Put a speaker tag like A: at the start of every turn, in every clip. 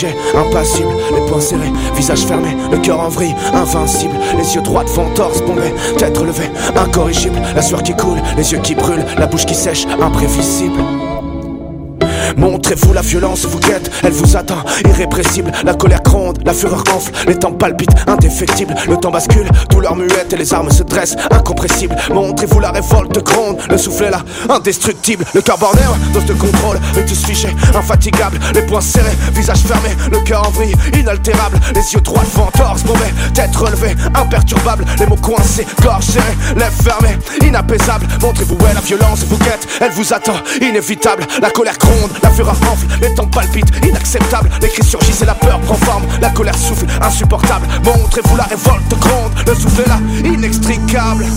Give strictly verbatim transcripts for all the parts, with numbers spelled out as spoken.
A: figé, impassible, les poings serrés, visage fermé, le cœur en vrille, invincible, les yeux droits devant, torse bombé, tête relevée, incorrigible, la sueur qui coule, les yeux qui brûlent, la bouche qui sèche, imprévisible. Montrez-vous la violence vous guette, elle vous atteint, irrépressible. La colère gronde, la fureur enfle, les temps palpitent, indéfectibles. Le temps bascule, douleur muette et les armes se dressent, incompressibles. Montrez-vous la révolte gronde, le souffle est là, indestructible. Le cœur borné, dose de contrôle, rictus figé, infatigable. Les poings serrés, visage fermé, le cœur en vrille, inaltérable. Les yeux droits devant, torse bombé, tête relevée, imperturbable. Les mots coincés, gorge serrée, lèvres fermées, inapaisable. Montrez-vous où est la violence vous guette, elle vous attend, inévitable. La colère gronde, la fureur enfle, les temps palpitent, inacceptable. Les cris surgissent et la peur prend forme, la colère souffle, insupportable. Montrez-vous la révolte gronde, le souffle est là, inextricable.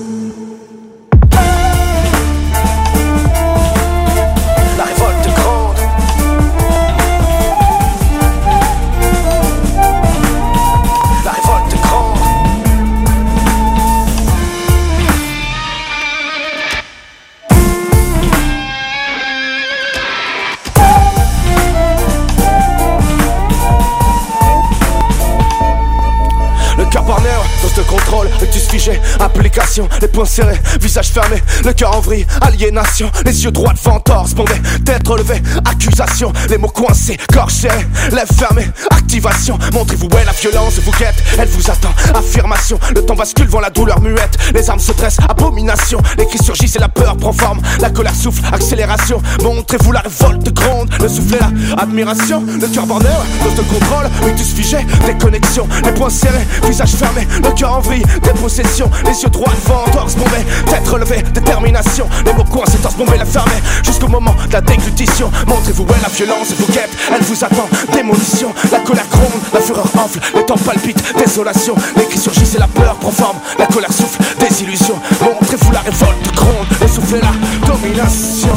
A: La révolte gronde. La révolte gronde. Dose de contrôle, rictus figé, application, les poings serrés, visage fermé, le cœur en vrille, aliénation, les yeux droits devant, torse bombé, tête relevée, accusation, les mots coincés, gorge serrée, lèvres fermées, activation. Montrez-vous où est la violence vous guette, elle vous attend, affirmation. Le temps bascule devant la douleur muette, les armes se dressent, abomination. Les cris surgissent et la peur prend forme, la colère souffle, accélération. Montrez-vous la révolte gronde, le souffle est là, admiration. Le cœur borné, dose de contrôle, rictus figé, déconnexion, les poings serrés, visage fermé, le cœur en vrille, dépossession, les yeux droits devant, torse bombé, tête relevée, détermination. Les mots coincés, torse bombé, la fermée, jusqu'au moment de la déglutition. Montrez-vous où est la violence vous guette, elle vous attend, démolition. La colère gronde, la fureur enfle, les temps palpitent, désolation. Les cris surgissent et la peur prend forme, la colère souffle, désillusion. Montrez-vous la révolte gronde, le souffle est là, domination.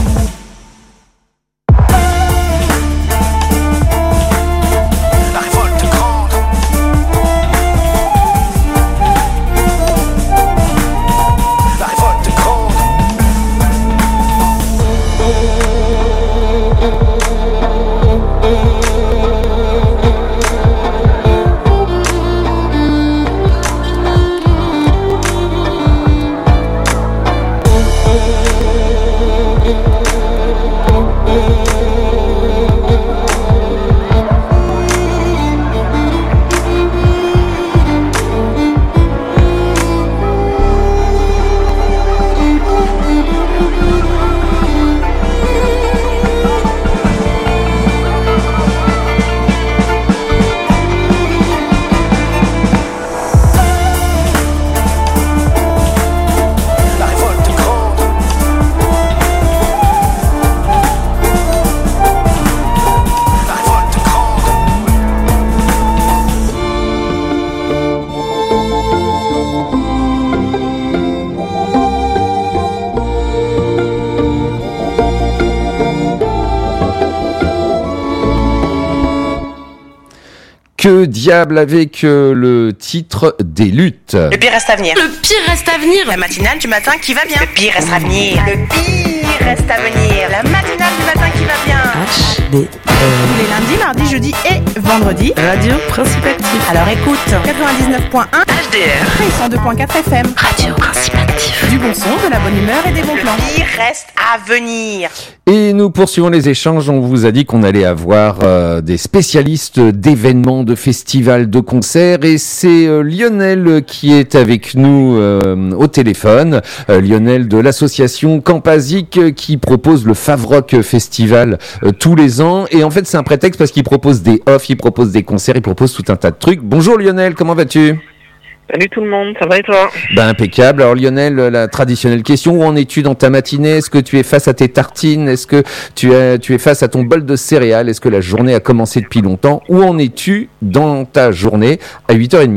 B: Que diable avec euh, le titre des luttes.
C: Le pire reste à venir.
D: Le pire reste à venir.
C: La matinale du matin qui va bien. Le pire reste à venir. Le pire reste à venir. La matinale du matin qui va bien.
D: H D R.
C: Tous les lundis, mardis, jeudis et vendredis.
D: Radio Principe Actif.
C: Alors écoute, quatre-vingt-dix-neuf point un
D: H D R.
C: et cent deux point quatre F M.
D: Radio Principe Actif.
C: Du bon son, de la bonne humeur et des bons plans. Le pire reste à venir.
B: Et nous poursuivons les échanges. On vous a dit qu'on allait avoir euh, des spécialistes d'événements, de festivals, de concerts. Et c'est euh, Lionel qui est avec nous euh, au téléphone. Euh, Lionel de l'association Campasique euh, qui propose le Favrock Festival euh, tous les ans. Et en fait, c'est un prétexte parce qu'il propose des offres, il propose des concerts, il propose tout un tas de trucs. Bonjour Lionel, comment vas-tu ?
E: Salut tout le monde, ça va et toi ?
B: Ben impeccable. Alors Lionel, la traditionnelle question, où en es-tu dans ta matinée ? Est-ce que tu es face à tes tartines ? Est-ce que tu es, tu es face à ton bol de céréales ? Est-ce que la journée a commencé depuis longtemps ? Où en es-tu dans ta journée à huit heures trente ?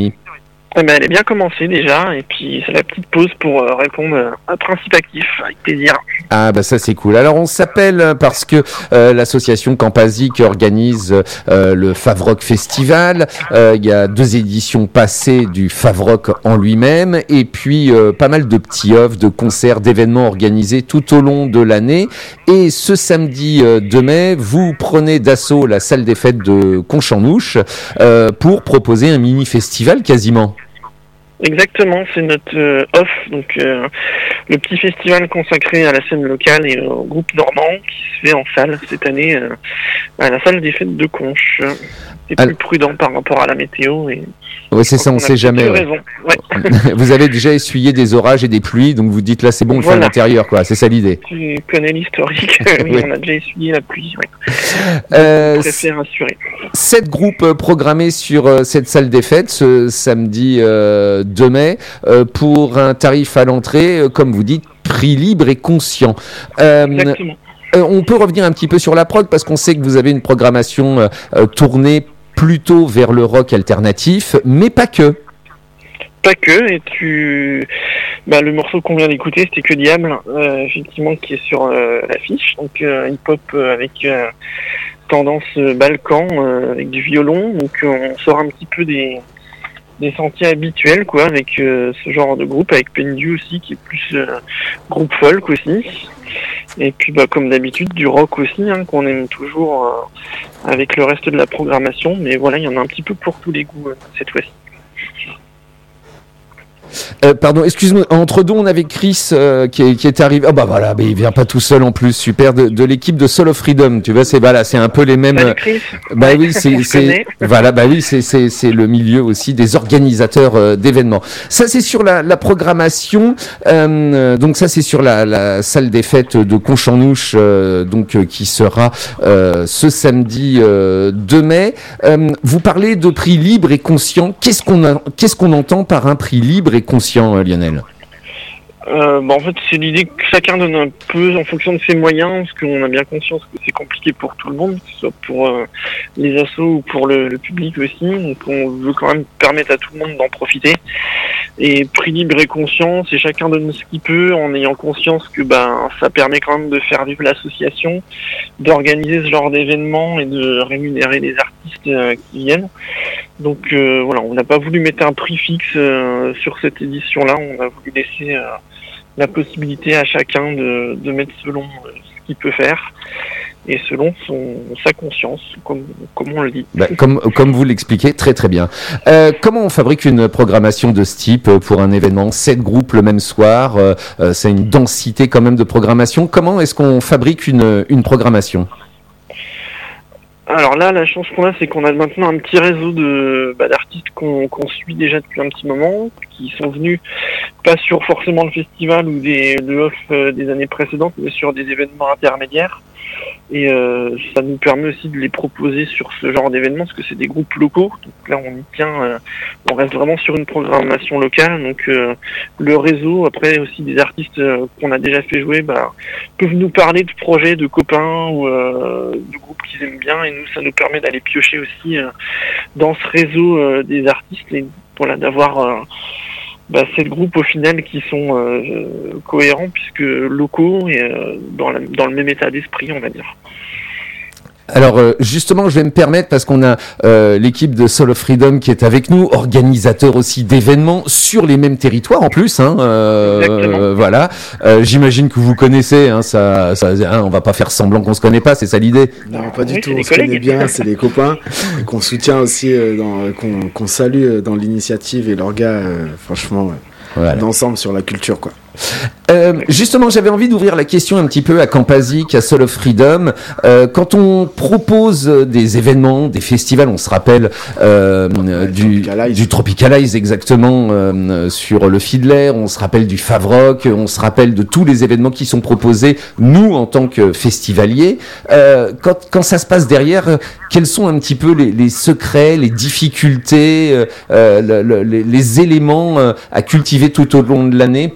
E: Eh ben, elle est bien commencée déjà, et puis c'est la petite pause pour euh, répondre à Principe Actif, avec plaisir.
B: Ah bah ça c'est cool. Alors on s'appelle parce que euh, l'association Campasic organise euh, le Favrock Festival. Euh, il y a deux éditions passées du Favrock en lui-même, et puis euh, pas mal de petits offres, de concerts, d'événements organisés tout au long de l'année. Et ce samedi euh, deux mai, vous prenez d'assaut la salle des fêtes de Conchamnouche euh, pour proposer un mini-festival quasiment.
E: Exactement, c'est notre euh, off, donc euh, le petit festival consacré à la scène locale et au groupe normand qui se fait en salle cette année euh, à la salle des fêtes de Conches. C'est plus prudent par rapport à la météo. Et
B: oui, c'est ça, on ne sait jamais. Ouais. Ouais. Vous avez déjà essuyé des orages et des pluies, donc vous dites là c'est bon, on le voilà. fait à l'intérieur, quoi. C'est ça l'idée.
E: Tu connais l'historique, oui, oui, on a déjà essuyé la pluie. Ouais.
B: Euh,
E: je préfère assurer.
B: Sept groupes programmés sur euh, cette salle des fêtes ce samedi euh, deux mai euh, pour un tarif à l'entrée, euh, comme vous dites, prix libre et conscient. Euh,
E: Exactement.
B: Euh, on peut revenir un petit peu sur la prog parce qu'on sait que vous avez une programmation euh, euh, tournée plutôt vers le rock alternatif, mais pas que.
E: Pas que, et tu... Bah, le morceau qu'on vient d'écouter, c'était Que Diable, euh, effectivement, qui est sur euh, l'affiche, donc euh, hip-hop euh, avec euh, tendance euh, Balkan, euh, avec du violon, donc euh, on sort un petit peu des... des sentiers habituels, quoi, avec euh, ce genre de groupe, avec Pendu aussi, qui est plus euh, groupe folk aussi. Et puis, bah, comme d'habitude, du rock aussi, hein, qu'on aime toujours euh, avec le reste de la programmation. Mais voilà, il y en a un petit peu pour tous les goûts euh, cette fois-ci.
B: Euh, pardon, excuse-moi, entre deux, on avait Chris euh, qui, est, qui est arrivé. Oh bah voilà, mais il vient pas tout seul en plus, super, de, de l'équipe de Soul of Freedom. Tu vois, c'est voilà, c'est un peu les mêmes.
E: Salut Chris.
B: Bah oui, c'est, c'est voilà, bah oui, c'est c'est c'est le milieu aussi des organisateurs euh, d'événements. Ça c'est sur la, la programmation. Euh, donc ça c'est sur la, la salle des fêtes de Conchamnouche, euh, donc euh, qui sera euh, ce samedi euh, deux mai. Euh, vous parlez de prix libre et conscient. Qu'est-ce qu'on a, qu'est-ce qu'on entend par un prix libre et conscient, Lionel?
E: Euh, bah en fait, c'est l'idée que chacun donne un peu en fonction de ses moyens, parce qu'on a bien conscience que c'est compliqué pour tout le monde, que ce soit pour euh, les assos ou pour le, le public aussi. Donc, on veut quand même permettre à tout le monde d'en profiter. Et prix libre et conscient, c'est chacun donne ce qu'il peut, en ayant conscience que ben ça permet quand même de faire vivre l'association, d'organiser ce genre d'événements et de rémunérer les artistes euh, qui viennent. Donc euh, voilà, on n'a pas voulu mettre un prix fixe euh, sur cette édition-là, on a voulu laisser euh, la possibilité à chacun de, de mettre selon euh, ce qu'il peut faire et selon son, sa conscience, comme, comme on le dit.
B: Bah, comme, comme vous l'expliquez très très bien. Euh, comment on fabrique une programmation de ce type pour un événement? Sept groupes le même soir, euh, c'est une densité quand même de programmation. Comment est-ce qu'on fabrique une, une programmation?
E: Alors là, la chance qu'on a, c'est qu'on a maintenant un petit réseau de bah, d'artistes qu'on qu'on suit déjà depuis un petit moment, qui sont venus pas sur forcément le festival ou des le off euh, des années précédentes, mais sur des événements intermédiaires. Et euh, ça nous permet aussi de les proposer sur ce genre d'événements, parce que c'est des groupes locaux. Donc là, on y tient, euh, on reste vraiment sur une programmation locale. Donc euh, le réseau, après aussi des artistes euh, qu'on a déjà fait jouer, bah, peuvent nous parler de projets, de copains ou euh, de groupes qu'ils aiment bien. Et nous, ça nous permet d'aller piocher aussi euh, dans ce réseau euh, des artistes et voilà, d'avoir euh, bah, sept groupes au final qui sont euh, cohérents puisque locaux et euh, dans, la, dans le même état d'esprit, on va dire.
B: Alors euh, justement, je vais me permettre parce qu'on a euh, l'équipe de Soul of Freedom qui est avec nous, organisateur aussi d'événements sur les mêmes territoires en plus. Hein, euh, euh, voilà. Euh, j'imagine que vous connaissez. Hein, ça, ça hein, on va pas faire semblant qu'on se connaît pas. C'est ça l'idée?
F: Non, pas du
E: oui,
F: tout. On se connaît bien. C'est des copains et qu'on soutient aussi, euh, dans, qu'on, qu'on salue dans l'initiative et l'orga. Euh, franchement, euh, voilà. D'ensemble sur la culture, quoi.
B: Euh, justement, j'avais envie d'ouvrir la question un petit peu à Campasic, à Soul of Freedom. Euh, quand on propose des événements, des festivals, on se rappelle euh, ouais, du, Tropicalize. du Tropicalize exactement euh, sur le Fiddler, on se rappelle du Favrock, on se rappelle de tous les événements qui sont proposés, nous en tant que festivaliers. Euh, quand, quand ça se passe derrière, quels sont un petit peu les, les secrets, les difficultés, euh, le, le, les, les éléments euh, à cultiver tout au long de l'année pour des structures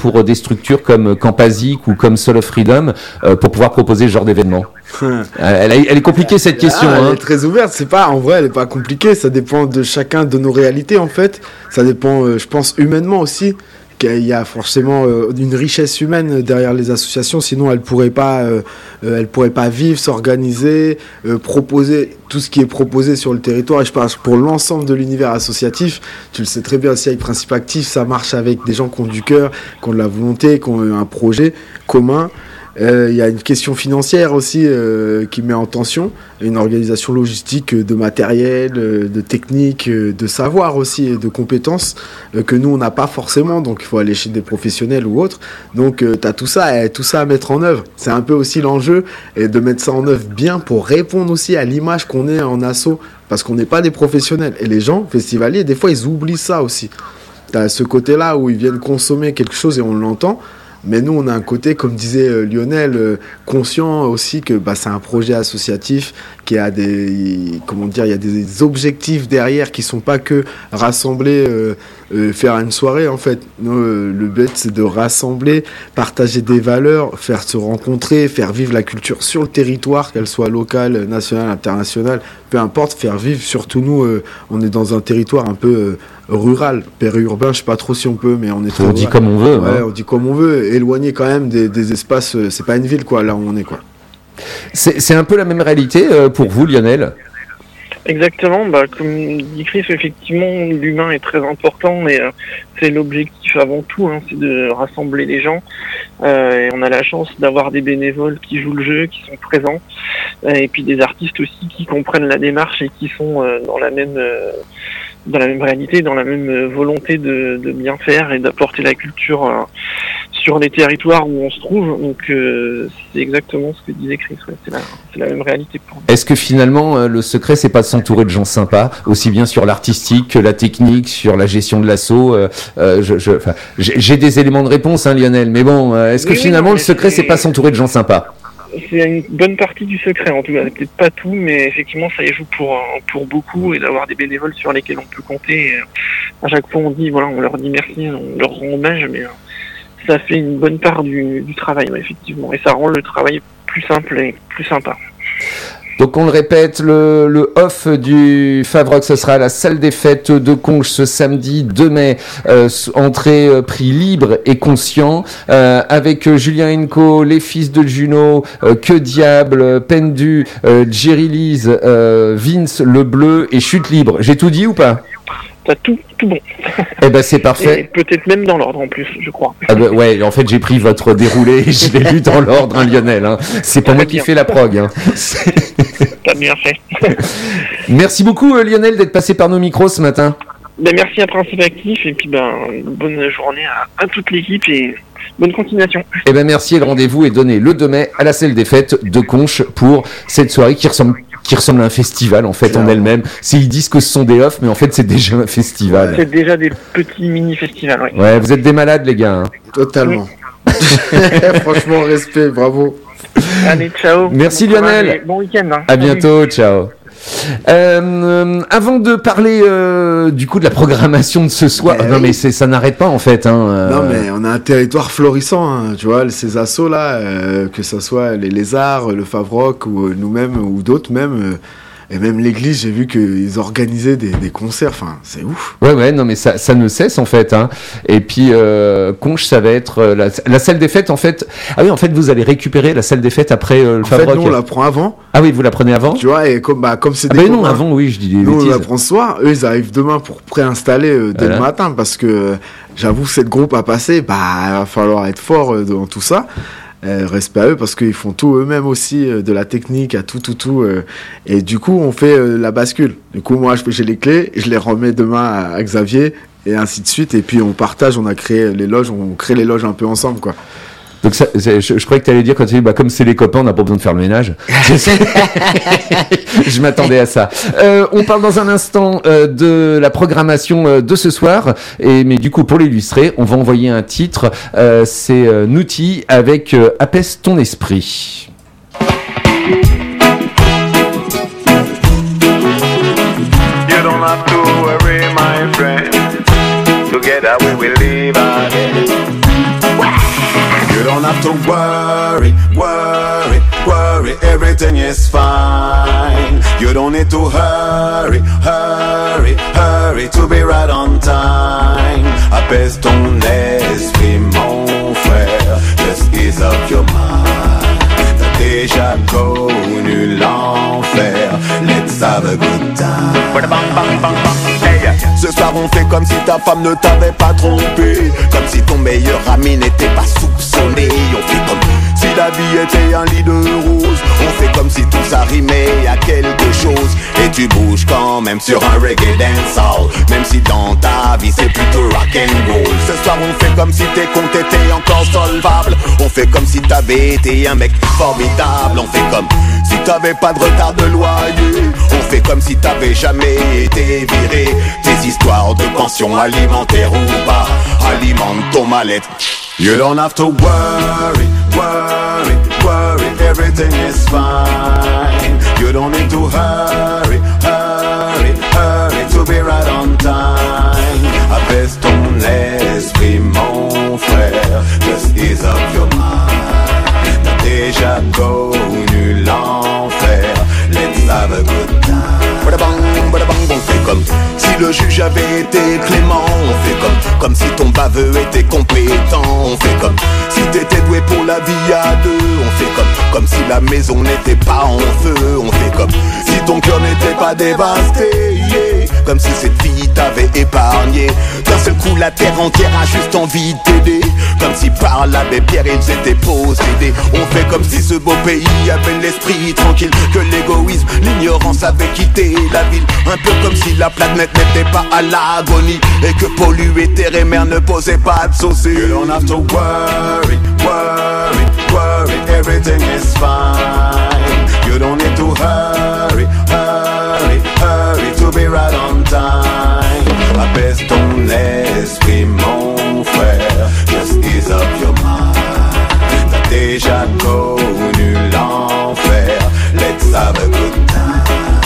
B: structures comme Campasic ou comme Soul of Freedom euh, pour pouvoir proposer ce genre d'événement? elle, est, elle est compliquée cette question.
F: Ah, elle
B: hein.
F: est très ouverte. C'est pas, en vrai, elle est pas compliquée. Ça dépend de chacun de nos réalités en fait. Ça dépend, euh, je pense, humainement aussi. Qu'il y a forcément euh, une richesse humaine derrière les associations, sinon elles pourraient pas, euh, euh, elles pourraient pas vivre, s'organiser, euh, proposer tout ce qui est proposé sur le territoire. Et je parle pour l'ensemble de l'univers associatif. Tu le sais très bien aussi avec Principe Actif, ça marche avec des gens qui ont du cœur, qui ont de la volonté, qui ont un projet commun. Il euh, y a une question financière aussi euh, qui met en tension, une organisation logistique de matériel, euh, de technique, euh, de savoir aussi et de compétences euh, que nous on n'a pas forcément, donc il faut aller chez des professionnels ou autres. Donc euh, tu as tout ça, et tout ça à mettre en œuvre. C'est un peu aussi l'enjeu et de mettre ça en œuvre bien pour répondre aussi à l'image qu'on est en asso, parce qu'on n'est pas des professionnels. Et les gens festivaliers, des fois ils oublient ça aussi. Tu as ce côté-là où ils viennent consommer quelque chose et on l'entend. Mais nous, on a un côté, comme disait euh, Lionel, euh, conscient aussi que bah, c'est un projet associatif qui a des, comment dire, il y a des objectifs derrière qui sont pas que rassembler, euh, euh, faire une soirée en fait. Nous, euh, le but c'est de rassembler, partager des valeurs, faire se rencontrer, faire vivre la culture sur le territoire, qu'elle soit locale, nationale, internationale, peu importe, faire vivre. Surtout nous, euh, on est dans un territoire un peu euh, rural, périurbain, je sais pas trop si on peut, mais on est.
B: On rural. dit comme on veut.
F: Ouais,
B: hein.
F: on dit comme on veut, éloigné quand même des, des espaces. Euh, c'est pas une ville quoi, là où on est quoi.
B: C'est, c'est un peu la même réalité euh, pour vous, Lionel?
E: Exactement, bah, comme dit Chris, effectivement, l'humain est très important, mais euh, c'est l'objectif avant tout, hein, c'est de rassembler les gens. Euh, et on a la chance d'avoir des bénévoles qui jouent le jeu, qui sont présents, euh, et puis des artistes aussi qui comprennent la démarche et qui sont euh, dans la même euh, dans la même réalité, dans la même volonté de, de bien faire et d'apporter la culture euh, sur les territoires où on se trouve. Donc euh, c'est exactement ce que disait Chris, ouais, c'est, la, c'est la même réalité pour nous.
B: Est-ce que finalement euh, le secret c'est pas de s'entourer de gens sympas, aussi bien sur l'artistique que la technique, sur la gestion de l'assaut? euh, euh, je, je, j'ai, j'ai des éléments de réponse, hein, Lionel, mais bon, euh, est-ce que
E: oui,
B: finalement
E: oui,
B: le secret
E: c'est...
B: c'est pas s'entourer de gens sympas?
E: C'est une bonne partie du secret, en tout cas, peut-être pas tout, mais effectivement ça y joue pour pour beaucoup, et d'avoir des bénévoles sur lesquels on peut compter. Et à chaque fois on dit, voilà, on leur dit merci, on leur rend hommage, mais ça fait une bonne part du, du travail, ouais, effectivement, et ça rend le travail plus simple et plus sympa.
B: Donc on le répète, le, le off du Favrock, ce sera à la salle des fêtes de Conches ce samedi deux mai, euh, entrée euh, prix libre et conscient, euh, avec euh, Julien Enco, les fils de Juno, euh, Que Diable, Pendu, euh, Jerry Lise, euh, Vince Le Bleu et Chute Libre. J'ai tout dit ou pas?
E: T'as tout, tout bon.
B: Eh ben c'est parfait.
E: Et peut-être même dans l'ordre en plus, je crois.
B: Ah ben, ouais, en fait j'ai pris votre déroulé et je l'ai lu dans l'ordre, hein, Lionel. Hein. C'est pas moi qui fais la prog. Hein.
E: T'as bien fait.
B: Merci beaucoup euh, Lionel d'être passé par nos micros ce matin.
E: Ben, merci à Principe Actif et puis ben bonne journée à, à toute l'équipe et bonne continuation.
B: Eh ben merci et le rendez-vous est donné le deux mai à la salle des fêtes de Conches pour cette soirée qui ressemble qui ressemble à un festival en fait en elle-même. C'est, ils disent que ce sont des off, mais en fait c'est déjà un festival.
E: C'est déjà des petits mini-festivals, ouais.
B: Ouais, vous êtes des malades les gars. Hein.
F: Totalement. Franchement, respect, bravo.
E: Allez, ciao.
B: Merci
E: bon
B: Lionel.
E: Travail, bon week-end. Hein.
B: À bientôt, ciao. Euh, avant de parler euh, du coup de la programmation de ce soir,
F: mais
B: non
F: oui.
B: mais c'est, ça n'arrête pas en fait. Hein, euh...
F: Non mais on a un territoire florissant, hein, tu vois, ces assos là, euh, que ce soit les Lézards, le Favrock ou euh, nous-mêmes ou d'autres même. Euh, Et même l'église, j'ai vu qu'ils organisaient des, des concerts, enfin, c'est ouf.
B: Ouais, ouais, non, mais ça, ça ne cesse, en fait, hein. Et puis, euh, Conches, ça va être euh, la, la salle des fêtes, en fait. Ah oui, en fait, vous allez récupérer la salle des fêtes après euh, le
F: En
B: Favrock.
F: fait, nous, on la prend avant.
B: Ah oui, vous la prenez avant?
F: Tu vois, et comme, bah, comme c'est
B: ah
F: des
B: bah non,
F: copains,
B: avant, oui, je dis des
F: nous,
B: bêtises.
F: on la prend ce soir. Eux, ils arrivent demain pour préinstaller euh, dès
B: Voilà.
F: le matin, parce que, euh, j'avoue, cette groupe à passer, bah, il va falloir être fort euh, dans tout ça. Euh, respect à eux parce qu'ils font tout eux-mêmes aussi, euh, de la technique à tout, tout, tout. Euh, et du coup, on fait euh, la bascule. Du coup, moi, je- j'ai les clés, je les remets demain à, à Xavier et ainsi de suite. Et puis, on partage, on a créé les loges, on crée les loges un peu ensemble, quoi.
B: Donc, ça, c'est- je, je croyais que tu allais dire quand tu dis, bah, comme c'est les copains, on n'a pas besoin de faire le ménage. Je m'attendais à ça. Euh, on parle dans un instant euh, de la programmation euh, de ce soir. Et, mais du coup, pour l'illustrer, on va envoyer un titre. Euh, c'est euh, Nouti avec euh, Apaise ton esprit.
G: You don't have to worry, my friend. Together we will live again.
H: don't have to worry, worry, worry, everything is fine. You don't need to hurry, hurry, hurry to be right on time. Apaise ton esprit, mon frère, just ease up your mind. T'as déjà connu l'enfer, let's have a good time. Bang, bang, bang, bang. Hey. Ce soir on fait comme si ta femme ne t'avait pas trompé, comme si ton meilleur ami n'était pas soupçonné. On fait comme si la vie était un lit de roses. On fait comme si tout ça rimait à quelque chose. Et tu bouges quand même sur un reggae dancehall, même si dans ta vie c'est plutôt rock'n'roll. Ce soir on fait comme si tes comptes étaient encore solvables. On fait comme si t'avais été un mec formidable. On fait comme si t'avais pas de retard de loyer. On fait comme si t'avais jamais été viré. Tes histoires de pension alimentaire ou pas alimente ton mal-être. You don't have to worry, worry, worry, everything is fine. You don't need to hurry, hurry, hurry to be right on time. Apaise ton esprit, mon frère, just ease up your mind. T'as déjà connu l'enfer, let's have a good time. Bada-bang, bada-bang, on fait comme si le juge avait été clément. On fait comme, comme si ton baveux était compétent. On fait comme si t'étais doué pour la vie à deux. On fait comme, comme si la maison n'était pas en feu. On fait comme si ton cœur n'était pas dévasté, yeah. Comme si cette fille t'avait épargné. D'un seul coup la terre entière a juste envie de t'aider. Comme si par l'abbé Pierre ils étaient possédés. On fait comme si ce beau pays avait l'esprit tranquille, que l'égoïsme, l'ignorance avait quitté la ville. Un peu comme si la planète n'était pas à l'agonie, et que polluer terre et mer ne posait pas de soucis. You don't have to worry, worry, worry, everything is fine. You don't need to hurry, hurry, hurry to be right on time. Apaise ton esprit, mon frère, just ease up your mind. T'as déjà connu l'enfer, let's have a good time.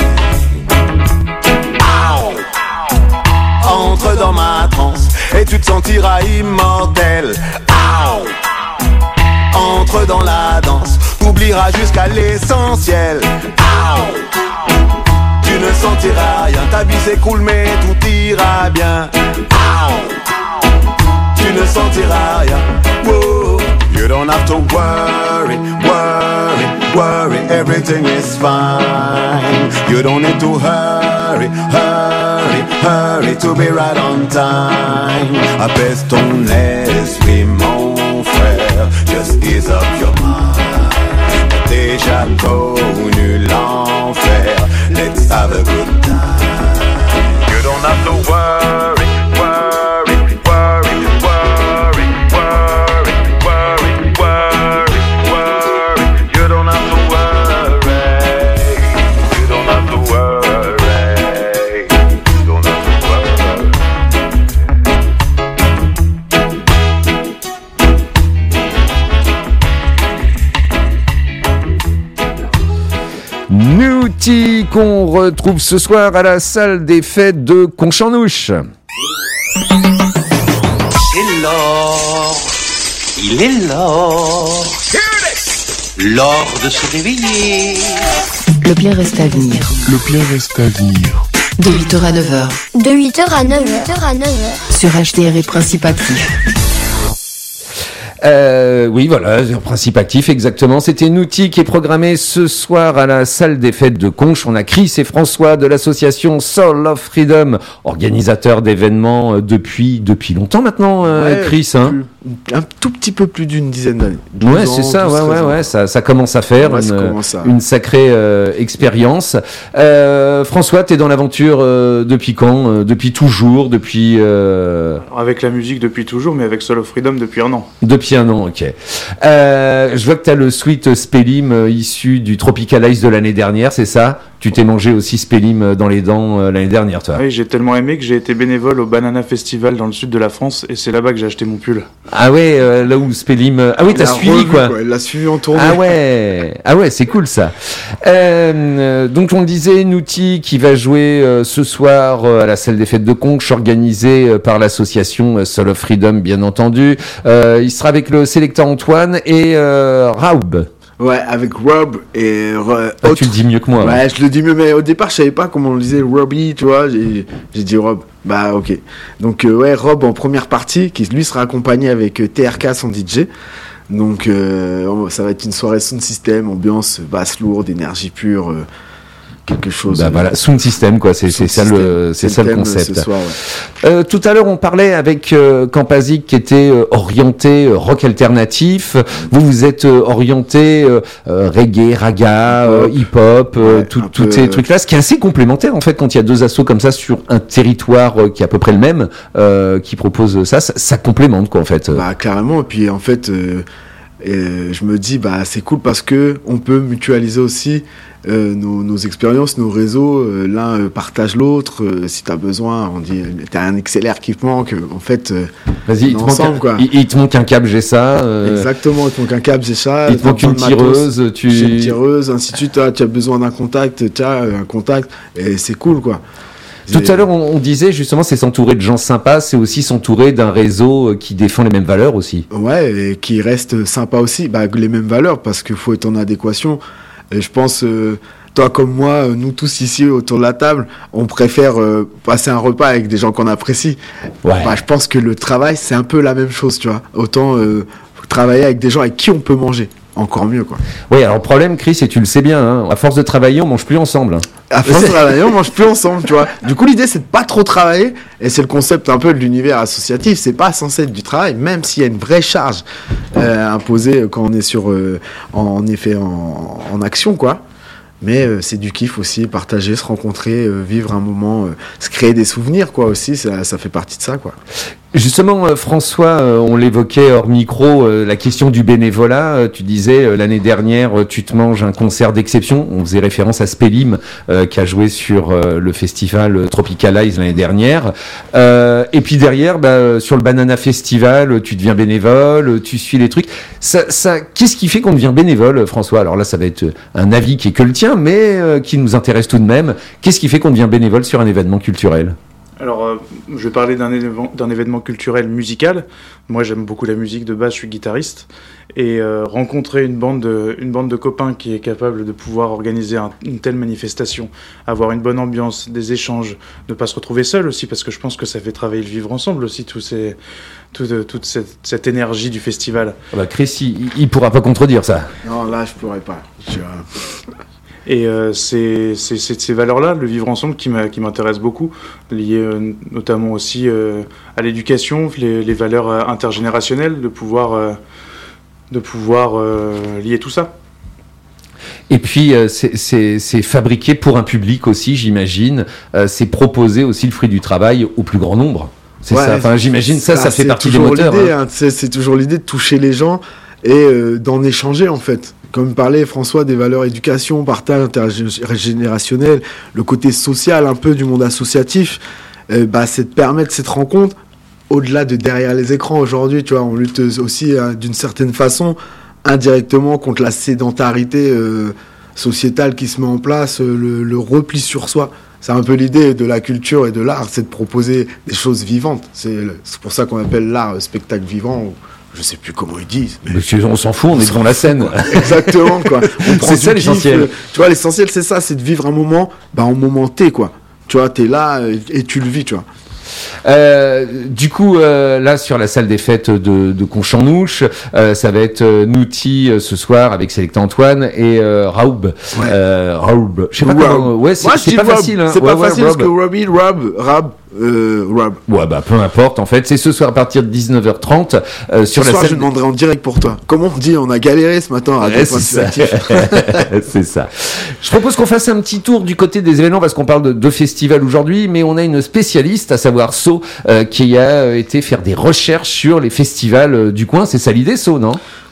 H: Entre dans ma transe et tu te sentiras immortel. Ow! Entre dans la danse, t'oublieras jusqu'à l'essentiel. Ow! Tu ne sentiras rien, ta vie s'écoule mais tout ira bien. Ow! Tu ne sentiras rien. Whoa. You don't have to worry, worry, worry, everything is fine. You don't need to hurry, hurry, hurry to be right on time. Apaise ton esprit, mon frère, just ease up your mind. T'as déjà connu l'enfer, let's have a good time. You don't have to worry, worry, worry, worry, worry, worry, worry, worry. You don't have to worry, you don't have to worry, you don't have to worry.
B: Newty qu'on retrouve ce soir à la salle des fêtes de Conchanouche.
I: C'est l'or, il est l'or, l'or de se réveiller.
D: Le bien reste à venir.
J: Le bien reste à venir.
D: De huit heures à neuf heures.
K: De huit heures à neuf heures.
D: Sur H D R et Principe Actif.
B: Euh, oui, voilà, principe actif, exactement. C'était Newty qui est programmé ce soir à la salle des fêtes de Conches. On a Chris et François de l'association Soul of Freedom, organisateurs d'événements depuis depuis longtemps maintenant, euh,
F: Ouais,
B: Chris. Hein.
F: Un tout petit peu plus d'une dizaine d'années.
B: Ouais, c'est ça, ouais, ouais, ouais, ça, ça commence à faire
F: Ouais, ça
B: une,
F: commence à-
B: une sacrée euh, expérience. Euh, François, t'es dans l'aventure euh, depuis quand euh, Depuis toujours, depuis euh,
L: Avec la musique depuis toujours, mais avec Soul of Freedom depuis un an.
B: depuis un an, ok. Euh, je vois que t'as le Sweet Spellim euh, issu du Tropical Ice de l'année dernière, c'est ça? tu t'es mangé aussi Spélim dans les dents euh, l'année dernière, toi.
L: Oui, j'ai tellement aimé que j'ai été bénévole au Banana Festival dans le sud de la France et c'est là-bas que j'ai acheté mon pull.
B: Ah ouais, euh, là où Spélim... euh, Ah oui, t'as suivi
F: revu,
B: quoi.
F: quoi. Il l'a suivi en tournée.
B: Ah ouais, ah ouais, c'est cool ça. Euh, donc on le disait, Nouti qui va jouer euh, ce soir euh, à la salle des fêtes de Conques, organisée euh, par l'association euh, Soul of Freedom, bien entendu. Euh, il sera avec le sélecteur Antoine et euh, Raoub.
F: Ouais, avec Rob et euh,
B: Ah,
F: autre-
B: tu le dis mieux que moi.
F: Ouais, je le dis mieux, mais au départ, je savais pas comment on le disait, Robbie, tu vois, j'ai, j'ai dit Rob. Bah, ok. Donc, euh, ouais, Rob en première partie, qui lui sera accompagné avec euh, T R K, son D J. Donc, euh, ça va être une soirée sound system, ambiance basse lourde, énergie pure, euh, quelque chose.
B: Bah
F: euh,
B: voilà, sound system quoi, c'est c'est ça
F: Sound
B: le c'est
F: system,
B: ça le
F: thème,
B: concept.
F: ce soir, ouais.
B: Euh, tout à l'heure on parlait avec euh, Campazic qui était euh, orienté euh, rock alternatif. Vous vous êtes euh, orienté euh, euh, reggae, raga, euh, hip-hop, euh,
F: Ouais,
B: tout-
F: un
B: tous
F: peu,
B: ces
F: euh,
B: trucs là, ce qui est assez complémentaire en fait quand il y a deux assos comme ça sur un territoire euh, qui est à peu près le même, euh, qui propose ça, ça, ça complémente quoi en fait.
F: Bah, carrément. Et puis, en fait, euh, euh, je me dis, bah, c'est cool parce que on peut mutualiser aussi euh, nos, nos expériences, nos réseaux. Euh, L'un euh, partage l'autre. Euh, si t'as besoin, on dit, t'as un X L R qui te manque. En fait, euh,
B: Vas-y, il
F: on
B: te,
F: est
B: manque
F: ensemble,
B: un,
F: quoi.
B: il, il te manque un câble, j'ai ça. euh,
F: Exactement, il te manque un câble, j'ai ça.
B: Il te
F: t'as
B: manque une
F: besoin de matos,
B: tireuse, tu-
F: j'ai une tireuse, ainsi de suite. Ah, tu as besoin d'un contact, tu as un contact, et c'est cool, quoi.
B: Tout
F: J'ai-
B: à l'heure, on, on disait justement, c'est s'entourer de gens sympas, c'est aussi s'entourer d'un réseau euh, qui défend les mêmes valeurs aussi.
F: Ouais, et qui reste sympa aussi, bah, les mêmes valeurs, parce qu'il faut être en adéquation. Et je pense, euh, toi comme moi, euh, nous tous ici autour de la table, on préfère euh, passer un repas avec des gens qu'on apprécie.
B: Ouais.
F: Bah, je pense que le travail, c'est un peu la même chose, tu vois. Autant euh, travailler avec des gens avec qui on peut manger. Encore mieux, quoi.
B: Oui, alors le problème, Chris, et tu le sais bien, hein, à force de travailler, on mange plus ensemble. hein.
F: À force de travailler, on mange plus ensemble, tu vois. Du coup, l'idée, c'est de pas trop travailler, et c'est le concept un peu de l'univers associatif. C'est pas censé être du travail, même s'il y a une vraie charge euh, imposée quand on est sur, euh, en, en effet, en, en action, quoi. Mais euh, c'est du kiff aussi, partager, se rencontrer, euh, vivre un moment, euh, se créer des souvenirs, quoi, aussi. Ça, ça fait partie de ça, quoi.
B: Justement, euh, François, euh, on l'évoquait hors micro, euh, la question du bénévolat. Euh, tu disais, euh, l'année dernière, euh, tu te manges un concert d'exception. On faisait référence à Spélim, euh, qui a joué sur euh, le festival euh, Tropicalize l'année dernière. Euh, et puis derrière, bah, euh, sur le Banana Festival, euh, tu deviens bénévole, euh, tu suis les trucs. Ça, ça, qu'est-ce qui fait qu'on devient bénévole, François? Alors là, ça va être un avis qui est que le tien, mais euh, qui nous intéresse tout de même. Qu'est-ce qui fait qu'on devient bénévole sur un événement culturel?
L: Alors, euh, je vais parler d'un événement, d'un événement culturel musical. Moi, j'aime beaucoup la musique de base, je suis guitariste. Et euh, rencontrer une bande, de, une bande de copains qui est capable de pouvoir organiser un, une telle manifestation, avoir une bonne ambiance, des échanges, ne pas se retrouver seul aussi, parce que je pense que ça fait travailler le vivre ensemble aussi, tous ces, toute, toute cette, cette énergie du festival.
B: Ah bah Chris, il, il pourra pas contredire ça.
F: Non, là, je pourrais pas. Je, euh,
L: Et euh, c'est, c'est, c'est ces valeurs-là, le vivre ensemble, qui, m'a, qui m'intéresse beaucoup, liées euh, notamment aussi euh, à l'éducation, les, les valeurs euh, intergénérationnelles, de pouvoir, euh, de pouvoir euh, lier tout ça.
B: Et puis, euh, c'est, c'est, c'est fabriqué pour un public aussi, j'imagine. Euh, c'est proposer aussi le fruit du travail au plus grand nombre. C'est
F: ouais,
B: ça. Enfin, j'imagine ça, ça fait
F: c'est
B: partie des
F: toujours
B: moteurs.
F: l'idée,
B: hein.
F: hein, c'est, c'est toujours l'idée de toucher les gens et euh, d'en échanger, en fait. Comme parlait François des valeurs éducation, partage intergénérationnel, le côté social un peu du monde associatif, euh, bah, c'est de permettre cette rencontre au-delà de derrière les écrans. Aujourd'hui, tu vois, on lutte aussi euh, d'une certaine façon indirectement contre la sédentarité euh, sociétale qui se met en place, euh, le, le repli sur soi. C'est un peu l'idée de la culture et de l'art, c'est de proposer des choses vivantes. C'est, le, c'est pour ça qu'on appelle l'art spectacle vivant. Ou, je sais plus comment ils disent. Mais
B: Mais on s'en fout, on, on est devant la scène.
F: Quoi. Exactement, quoi. On prend
B: c'est ça
F: kiff,
B: l'essentiel.
F: Euh, tu vois, l'essentiel, c'est ça, c'est de vivre un moment, bah, en moment T, quoi. Tu vois, t'es là et, et tu le vis, tu vois.
B: Euh, du coup, euh, là, sur la salle des fêtes de, de Conchanouche, euh, ça va être euh, Nouti euh, ce soir avec Selecta Antoine et euh, Raoub.
F: Ouais.
B: Euh, Raoub. Je sais pas
F: Rob.
B: comment. Ouais, c'est,
F: Moi,
B: c'est
F: je
B: pas
F: dis Rob.
B: facile. Hein.
F: C'est
B: ouais,
F: pas
B: ouais,
F: facile
B: Rob.
F: parce que Robbie, Rob, Rab, euh, Rob.
B: Ouais, bah, peu importe, en fait. C'est ce soir à partir de dix-neuf heures trente, euh, sur
F: Ce
B: la
F: soir,
B: salle.
F: je demanderai en direct pour toi. Comment on dit? On a galéré ce matin à
B: Ouais,
F: deux
B: c'est,
F: points
B: ça. C'est ça. Je propose qu'on fasse un petit tour du côté des événements parce qu'on parle de, de festival aujourd'hui, mais on a une spécialiste, à savoir So, euh, qui a été faire des recherches sur les festivals euh, du coin. C'est ça l'idée, So, non?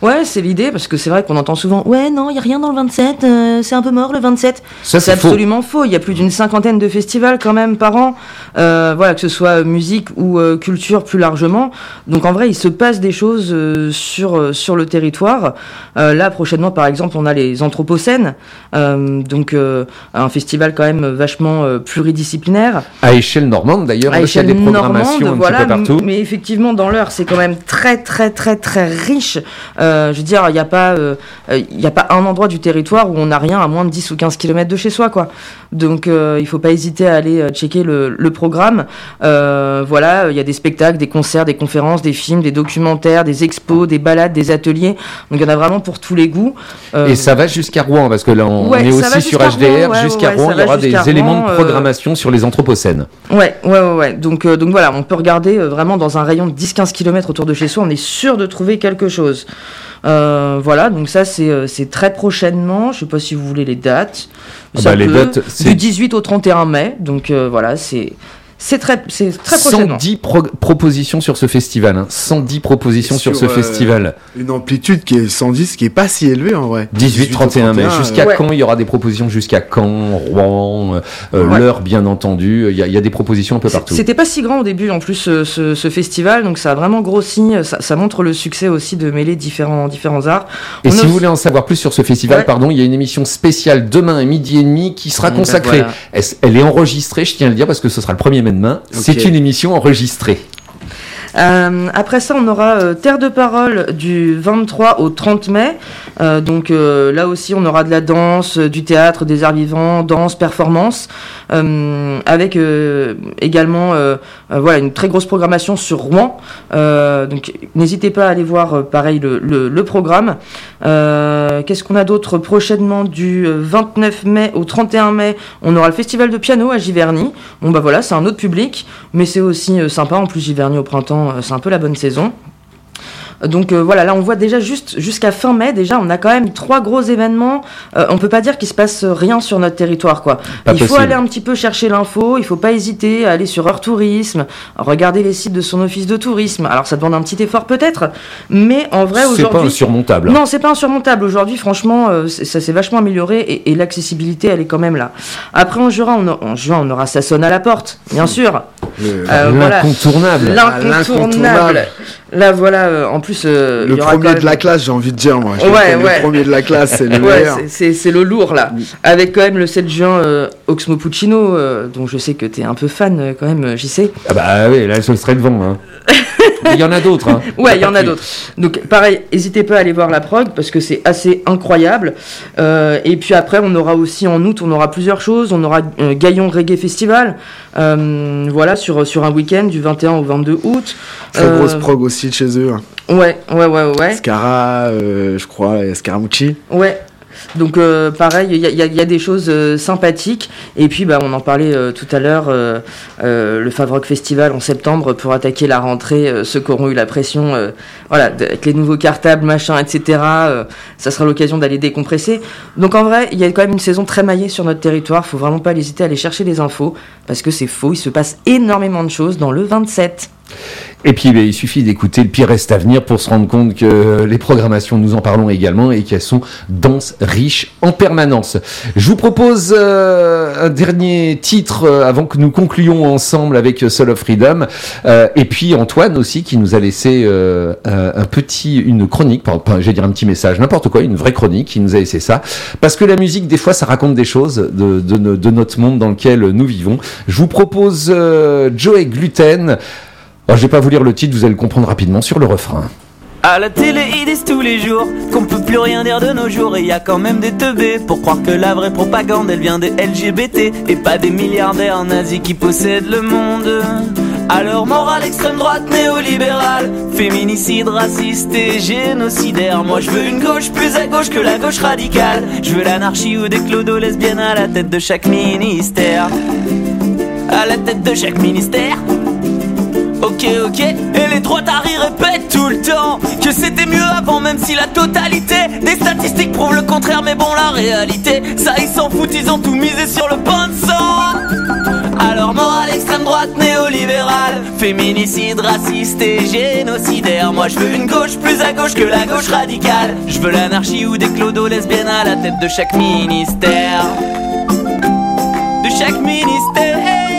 M: Ouais, c'est l'idée, parce que c'est vrai qu'on entend souvent « Ouais, non, il n'y a rien dans le vingt-sept, euh, c'est un peu mort le vingt-sept ».
B: Ça,
M: c'est
B: c'est
M: absolument faux. faux. Il y a plus d'une cinquantaine de festivals quand même par an, euh, voilà, que ce soit musique ou euh, culture plus largement. Donc en vrai, il se passe des choses euh, sur, euh, sur le territoire. Euh, là, prochainement, par exemple, on a les Anthropocènes, euh, donc euh, un festival quand même vachement euh, pluridisciplinaire.
B: À échelle normande d'ailleurs, il y a des programmations normande, un
M: voilà,
B: petit peu partout.
M: Mais effectivement, dans l'heure, c'est quand même très très très très riche. Euh, je veux dire, il n'y a pas, euh, il y a pas un endroit du territoire où on n'a rien à moins de dix ou quinze kilomètres de chez soi, quoi. Donc, euh, il faut pas hésiter à aller checker le, le programme. Euh, voilà, il y a des spectacles, des concerts, des conférences, des films, des documentaires, des expos, des balades, des ateliers. Donc, il y en a vraiment pour tous les goûts. Euh...
B: Et ça va jusqu'à Rouen, parce que là, on,
M: ouais,
B: on est aussi sur H D R.
M: Rouen, ouais,
B: jusqu'à
M: ouais,
B: Rouen, il y aura des
M: Rouen,
B: éléments de programmation euh... sur les Anthropocènes.
M: Ouais, ouais, ouais, ouais. Donc, euh, donc voilà, on peut regarder euh, vraiment dans un rayon de dix à quinze kilomètres autour de chez soi. On est sûr de trouver quelque chose. Euh, voilà, donc ça c'est euh, c'est très prochainement. Je sais pas si vous voulez les dates.
B: Ah bah, les dates,
M: c'est du dix-huit au trente et un mai. Donc euh, voilà, c'est c'est très c'est très prochainement.
B: cent dix pro- propositions sur ce festival. Hein. cent dix propositions sur, sur ce euh, festival.
F: Une amplitude qui est cent dix, qui est pas si élevée en vrai.
B: dix-huit trente et un mai. Jusqu'à
M: ouais.
B: quand il y aura des propositions? Jusqu'à Caen, Rouen, euh, ouais. l'heure bien entendu. Il y, a, il y a des propositions un peu partout.
M: C'était pas si grand au début en plus ce, ce, ce festival, donc ça a vraiment grossi. Ça, ça montre le succès aussi de mêler différents différents arts.
B: Et
M: On
B: si
M: a...
B: vous voulez en savoir plus sur ce festival, ouais. pardon, il y a une émission spéciale demain à midi et demi qui sera consacrée. Voilà. Elle, elle est enregistrée, je tiens à le dire parce que ce sera le premier mai demain. Okay. C'est une émission enregistrée.
M: Euh, après ça, on aura euh, Terre de Parole du vingt-trois au trente mai. Euh, donc euh, là aussi, on aura de la danse, euh, du théâtre, des arts vivants, danse, performance, euh, avec euh, également euh, euh, voilà une très grosse programmation sur Rouen. Euh, donc n'hésitez pas à aller voir euh, pareil le, le, le programme. Euh, qu'est-ce qu'on a d'autre prochainement du vingt-neuf mai au trente et un mai? On aura le festival de piano à Giverny. Bon bah voilà, c'est un autre public, mais c'est aussi euh, sympa. En plus, Giverny au printemps, c'est un peu la bonne saison. Donc euh, voilà, là on voit déjà juste jusqu'à fin mai, déjà on a quand même trois gros événements. Euh, on peut pas dire qu'il se passe rien sur notre territoire, quoi.
B: Pas
M: il
B: possible.
M: faut aller un petit peu chercher l'info, il faut pas hésiter à aller sur Heure Tourisme, regarder les sites de son office de tourisme. Alors ça demande un petit effort peut-être, mais en vrai aujourd'hui...
B: C'est pas insurmontable.
M: Non, c'est pas insurmontable. Aujourd'hui, franchement, euh, ça s'est vachement amélioré et, et l'accessibilité, elle est quand même là. Après en juin, on, a, en juin, on aura Ça sonne à la porte, bien sûr.
B: Le, euh, l'incontournable.
M: Voilà. L'incontournable. Là, voilà, euh, en plus... Euh,
F: le premier même... de la classe, j'ai envie de dire, moi.
M: Ouais, ouais.
F: Le premier de la classe, c'est le
M: ouais,
F: meilleur.
M: C'est, c'est, c'est le lourd, là. Oui. Avec quand même le sept juin, euh, Oxmo Puccino, euh, dont je sais que t'es un peu fan, euh, quand même, J C.
B: Ah bah oui, là, ce serait le vent, hein. Il y en a d'autres. Hein.
M: Ouais, il y en a d'autres. Donc, pareil, n'hésitez pas à aller voir la prog, parce que c'est assez incroyable. Euh, et puis après, on aura aussi, en août, on aura plusieurs choses. On aura euh, Gaillon Reggae Festival, euh, voilà, sur, sur un week-end, du vingt et un au vingt-deux août.
F: Très euh, grosse prog aussi de chez eux.
M: Ouais, ouais, ouais, ouais.
F: Scara, euh, je crois, et Scaramucci.
M: Ouais. Donc euh, pareil, il y, y, y a des choses euh, sympathiques. Et puis bah, on en parlait euh, tout à l'heure, euh, euh, le Favrock Festival en septembre pour attaquer la rentrée, euh, ceux qui auront eu la pression, euh, voilà, de, avec les nouveaux cartables, machin, et cetera. Euh, ça sera l'occasion d'aller décompresser. Donc en vrai, il y a quand même une saison très maillée sur notre territoire. Faut vraiment pas hésiter à aller chercher des infos parce que c'est faux. Il se passe énormément de choses dans le vingt-sept.
B: Et puis, bah, il suffit d'écouter Le Pire reste à venir pour se rendre compte que les programmations, nous en parlons également, et qu'elles sont denses, riches, en permanence. Je vous propose euh, un dernier titre euh, avant que nous concluions ensemble avec Soul of Freedom. Euh, et puis Antoine aussi, qui nous a laissé euh, un, un petit, une chronique, pardon, je vais dire un petit message, n'importe quoi, une vraie chronique, qui nous a laissé ça. Parce que la musique, des fois, ça raconte des choses de, de, de, de notre monde dans lequel nous vivons. Je vous propose euh, Joey Gluten. Alors, je vais pas vous lire le titre, vous allez le comprendre rapidement sur le refrain.
N: À la télé ils disent tous les jours qu'on peut plus rien dire de nos jours. Et y a quand même des teubés pour croire que la vraie propagande elle vient des L G B T et pas des milliardaires nazis qui possèdent le monde. Alors morale extrême droite néolibérale, féminicide, raciste et génocidaire. Moi je veux une gauche plus à gauche que la gauche radicale. Je veux l'anarchie ou des clodos lesbiennes à la tête de chaque ministère. À la tête de chaque ministère. Ok, ok, et les droitards répètent tout le temps que c'était mieux avant, même si la totalité des statistiques prouve le contraire. Mais bon, la réalité, ça ils s'en foutent, ils ont tout misé sur le pain de sang. Alors morale extrême droite néolibérale, féminicide, raciste et génocidaire. Moi je veux une gauche plus à gauche que la gauche radicale. Je veux l'anarchie ou des clodos lesbiennes à la tête de chaque ministère. De chaque ministère.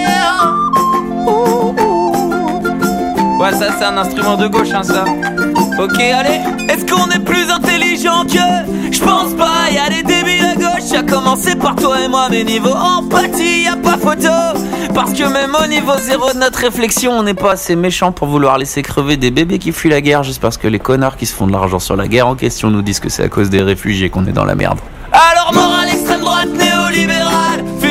N: Ouh, ouh. Ouais, ça c'est un instrument de gauche hein ça. Ok allez, est-ce qu'on est plus intelligent que? Je pense pas, y'a des débiles à gauche. À commencer par toi et moi, mais niveau empathie y'a pas photo. Parce que même au niveau zéro de notre réflexion, on n'est pas assez méchant pour vouloir laisser crever des bébés qui fuient la guerre juste parce que les connards qui se font de l'argent sur la guerre en question nous disent que c'est à cause des réfugiés qu'on est dans la merde. Alors morale extrême droite néolibérale,